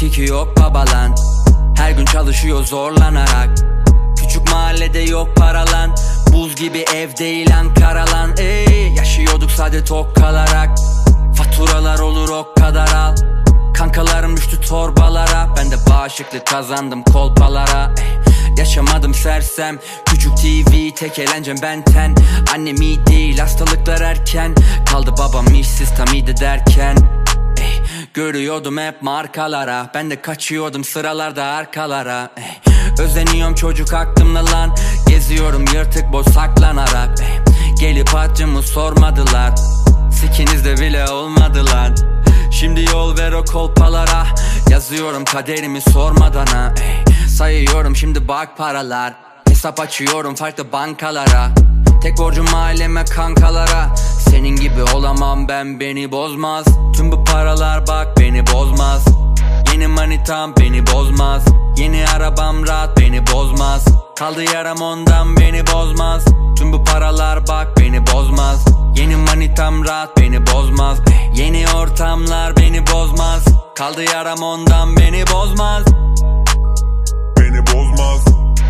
tiki yok babalan. Her gün çalışıyor zorlanarak. Küçük mahallede yok paralan. Buz gibi ev değil Ankaralan. Yaşıyorduk sade tok kalarak. Faturalar olur o kadar al. Kankalarım düştü torbalara. Ben de bağışıklık kazandım kolpalara. Yaşamadım sersem. Küçük TV tek eğlencem benten. Annem iyi değil hastalıklar erken. Kaldı babam işsiz tam iyi de derken. Görüyordum hep markalara. Ben de kaçıyordum sıralarda arkalara. Özeniyorum çocuk aklımda lan. Geziyorum yırtık boş saklanarak. Gelip acımı sormadılar. Sikinizde bile olmadılar. Şimdi yol ver o kolpalara. Yazıyorum kaderimi sormadan ha. Sayıyorum şimdi bak paralar. Hesap açıyorum farklı bankalara. Tek borcum aileme kankalara. Senin gibi olamam ben beni bozmaz. Tüm bu paralar bak beni bozmaz. Yeni manitam beni bozmaz. Yeni arabam rahat beni bozmaz. Kaldı yaram ondan beni bozmaz. Tüm bu paralar bak beni bozmaz. Yeni manitam rahat beni bozmaz. Yeni ortamlar beni bozmaz. Kaldı yaram ondan beni bozmaz. Beni bozmaz.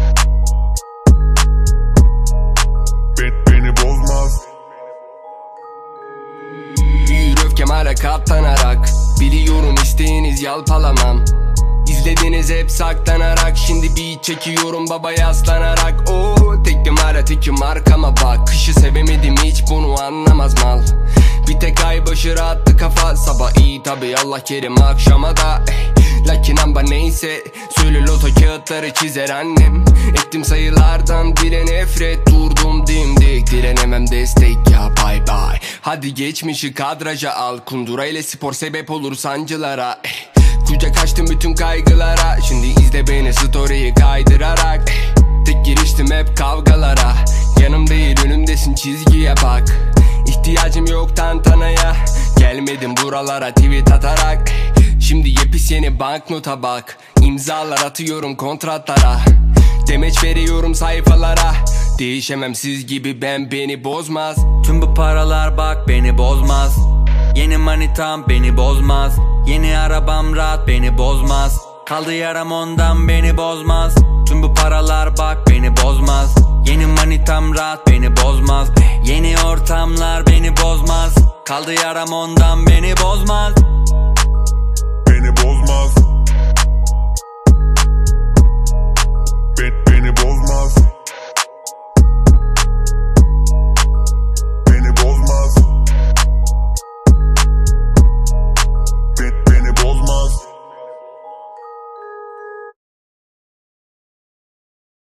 Beni bozmaz. Büyür öfkem hala katlanarak. Biliyorum isteğiniz yalpalamam. İzlediniz hep saklanarak. Şimdi beat çekiyorum baba yaslanarak. Teklim hala tekim arkama bak. Kışı sevemedim hiç bunu anlamaz mal. Bir tek ay başı rahattı kafa. Sabah iyi tabi Allah kerim akşama da. Lakin amba neyse. Söyle loto kağıtları çizer annem. Ettim sayılardan dile nefret. Durdum dimdik direnemem destek ya bye bye. Hadi geçmişi kadraja al. Kundura ile spor sebep olur sancılara. Kucak açtım bütün kaygılara. Şimdi izle beni story'yi kaydırarak. Tek giriştim hep kavgalara. Yanım değil önümdesin çizgiye bak. İhtiyacım yok tantanaya. Gelmedim buralara tweet atarak. Şimdi yepis yeni banknota bak. İmzalar atıyorum kontratlara. Demeç veriyorum sayfalara. Değişemem siz gibi ben beni bozmaz. Tüm bu paralar bak beni bozmaz. Yeni manitam beni bozmaz. Yeni arabam rahat beni bozmaz. Kaldı yaram ondan beni bozmaz. Tüm bu paralar bak beni bozmaz. Yeni manitam rahat beni bozmaz. Yeni ortamlar beni bozmaz. Kaldı yaram ondan beni bozmaz. Beni bozmaz. Beni bozmaz.